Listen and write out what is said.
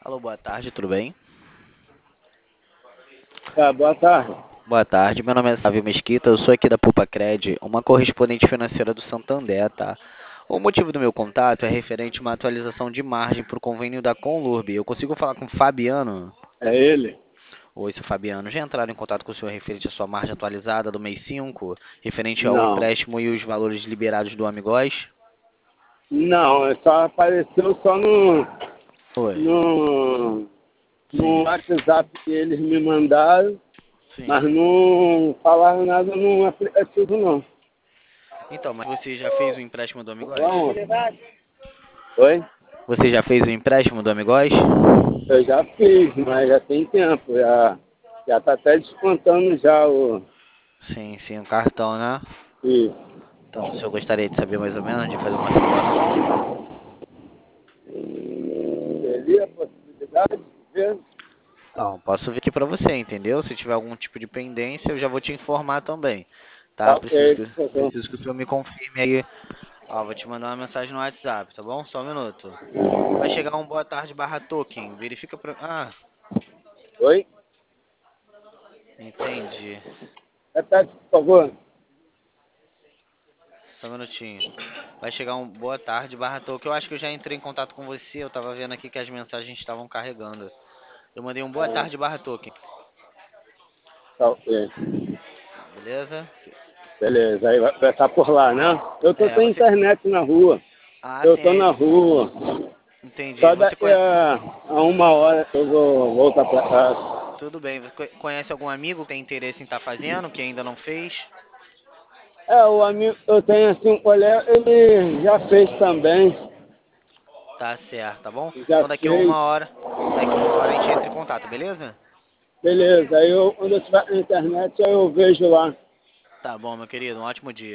Alô, boa tarde, tudo bem? Tá, boa tarde. Boa tarde, meu nome é Sávio Mesquita, eu sou aqui da Cred, uma correspondente financeira do Santander, tá? O motivo do meu contato é referente a uma atualização de margem para o convênio da Conlurb. Eu consigo falar com o Fabiano? É ele? Oi, seu Fabiano. Já entraram em contato com o senhor referente à sua margem atualizada do mês 5, referente ao Não. empréstimo e os valores liberados do Amigós? Não, só apareceu só Oi. no, no Sim, WhatsApp que eles me mandaram, mas sim. não falaram nada no aplicativo não. Então, mas você já fez o empréstimo do Amigós? Vamos? Oi? Você já fez o empréstimo do Amigós? Eu já fiz, mas já tem tempo. Já tá até descontando já o. Sim, sim, o cartão, né? Isso. Então, o senhor gostaria de saber mais ou menos, de fazer uma simulação? Seria a possibilidade de ver? Não, posso ver aqui pra você, entendeu? Se tiver algum tipo de pendência, eu já vou te informar também, Tá tá? ok, por favor. Preciso que o senhor me confirme aí. Ó, vou te mandar uma mensagem no WhatsApp, tá bom? Só um minuto. Vai chegar um boa tarde barra token. Verifica pra... Ah, Oi? entendi. Repete, por favor. Só um minutinho. Vai chegar um boa tarde barra token. Eu acho que eu já entrei em contato com você. Eu tava vendo aqui que as mensagens estavam carregando. Eu mandei um boa tarde barra token. Tá ok. Beleza? Beleza, aí vai estar por lá, né? Eu tô É, sem você. internet na rua. Ah, Eu sim, tô aí. na rua. Entendi. Só Você daqui conhece. a uma hora eu vou voltar pra casa. Tudo bem. Você conhece algum amigo que tem interesse em estar fazendo, que ainda não fez? É, o amigo, eu tenho assim um colega, ele já fez também. Tá certo, tá bom? Já Então daqui a fez. uma hora. Daqui a uma hora a gente entra em contato, beleza? Beleza, aí eu, quando eu estiver na internet, aí eu vejo lá. Tá bom, meu querido. Um ótimo dia.